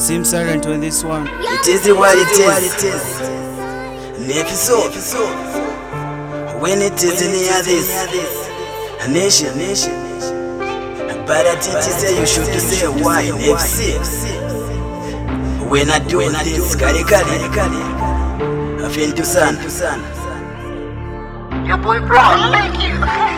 Seem silent on this one. It is what it is. Never so. When it is near this nation. But I teach you say you should say why. Never see. When I do this, kari. I feel to son. Your boy bro, I like you.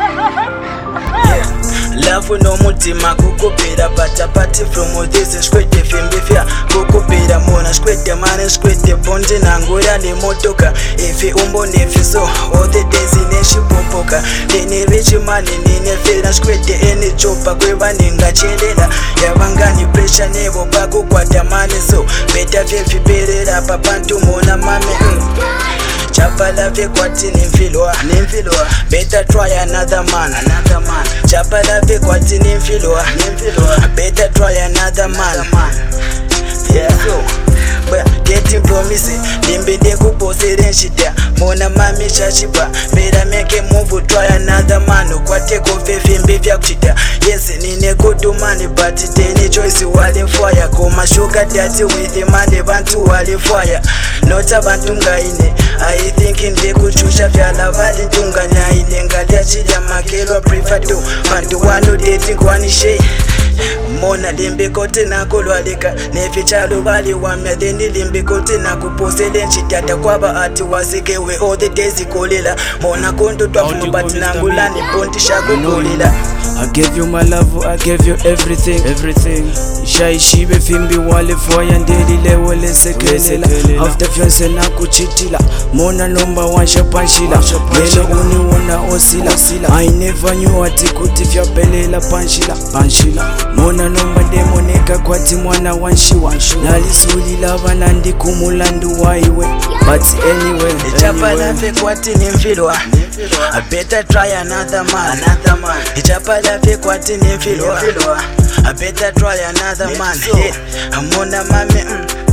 Love no mutima kukupira patapati from this skwete fimbifya kukupira mona skwete mane skwete bonje nangoya ne motoka ifi umbo nefiso all the days ineshipopoka nene rich man nene fera skwete ene chopa kwebaninga chelela yabangani pressure nebo pakukwata mane so beta fefi perera papantu mona mame Chapala ve kwati nimfilwa better try another man Chapala ve kwati nimfilwa better try another man yeah so but getting promise limbe de kuposere shita mona mami chachipa better make a move try another man kwate ko fefimbi vya kuchita yes nine good money but tene choice wali fire koma sugar daddy with the money bantu wali fire not abantu ngaine I thinking they could chusha vyala vali tunganya ine ngalia chija makelo prefer to bantu wano dating kwani shay Mona limbe kote na kulwalika nefichalo bali wamya deni limbe kote na kuposele nchitata kwa baati wasikewe all the days ikolela Mona kondo twafu mbati nangulani ponti shaku kulila I gave you my love, I gave you everything. Shai shibe fimbi wale foya ndeli lewe lesekelela. After fiance na kuchitila, mona number one shapanshila. Lele uniwona osila. I never knew ati kutifya pelela panshila. Mona number demoneka kwati mwana wanshiwa. Nalisuli lava nandi kumulandu waiwe. But anyway. Chapala fe kwati nimfilwa. I better try another man. Chapala fe kwati nimfilwa. I better try another man. Amona mame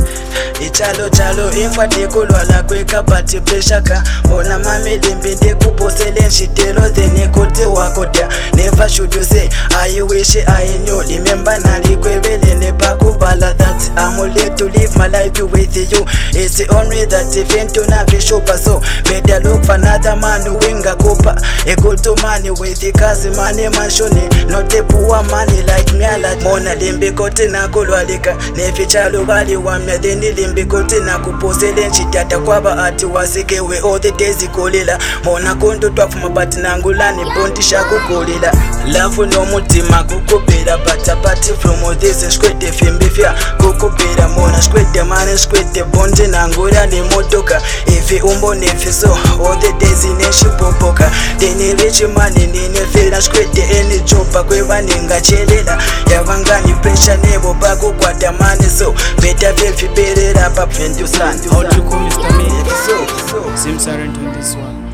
Chalo infate kulwala kweka pati pressure Mona mame limbe de kuposele nshitelo Then kote wakotea Never should you say I wish I knew Remember nalikwebele nepakubala that I'm only to live my life with you It's the only that event to navishopa So better look for another man winga kupa A good man with the kazi money manshoni Not a poor money like me Mona limbe kote na kulwalika Nefichalo bali wamya deni limbe kote na kuposele nchitata kwa baati wasikewe all the days ikolela Mona kondo twafu mabati nangulani ponti shaku kulila Love no mutima kukupira patapati from this skwete fimbifya kukupira mona skwete mane skwete bonje nangula ni motoka ifi umbo nefiso all the days ineshipopoka Deni rich man nine fera skwete ene chopa kwebaninga chelela yabangani pressure nebo pakukwata mane so better fefi perera pa 20 How do you call Mr. Me? Seem silent on this one.